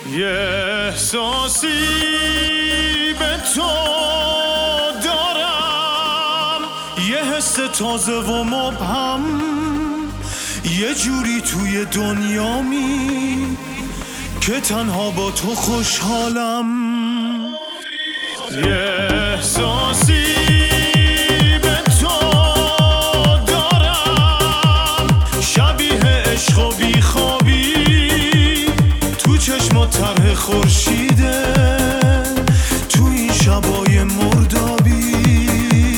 یه احساسی به تو دارم، یه حس تازه و مبهم، یه جوری توی دنیامی که تنها با تو خوشحالم. یه احساسی به تو دارم، شبیه عشق و بیخوابی، تو چشمات طرح خورشیده، تو این شبای مردابی.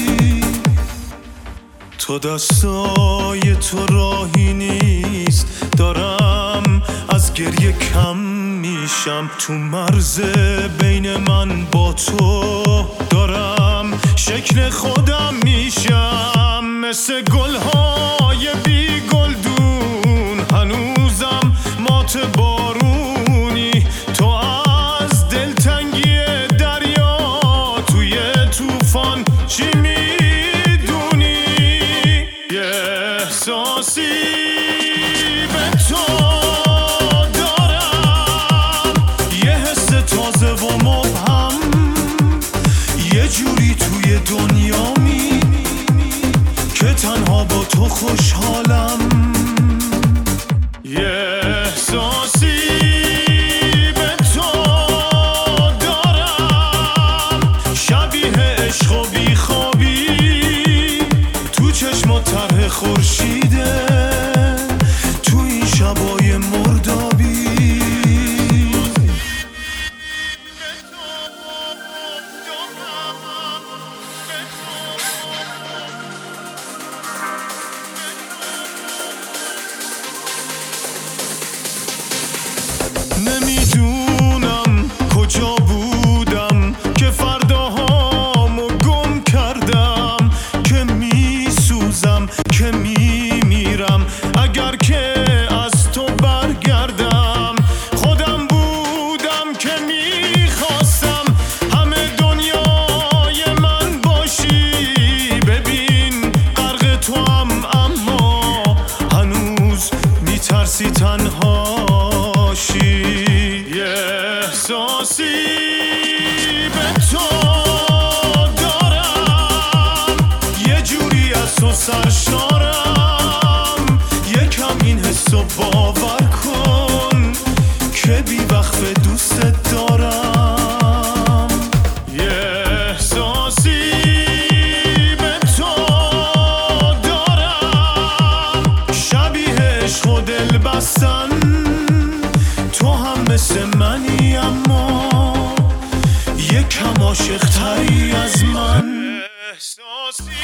تو دستای تو راهی نیست، دارم از گریه کم میشم، تو مرز بین من با تو دارم شکل خودم میشم، مثل گلهای بی گلدون هنوزم مات بارونی. تو از دلتنگی دریا توی طوفان چی میدونی؟ یه احساسی به تو دارم، یه حس تازه و مبهم، یه جوری توی دنیامی که تنها با تو خوشحالم. یه احساسی به تو دارم، شبیه عشق و بیخوابی، تو چشمات طرح خورشیده، تو این شبای مردابی. نمیدونم کجا بودم که فرداهامو گم کردم، که میسوزم که میمیرم اگر که از تو برگردم. خودم بودم که میخواستم همه دنیای من باشی، ببین غرق تو هم اما هنوز میترسی تنهاشی. یه احساسی به تو دارم، یه جوری از تو سرشارم، یکم این حسو باور کن که بی وقفه دوستت دارم. یه احساسی به تو دارم، شبیه عشق و دل بستن، تو هم مثل منی اما یکم عاشق تری از من. احساسی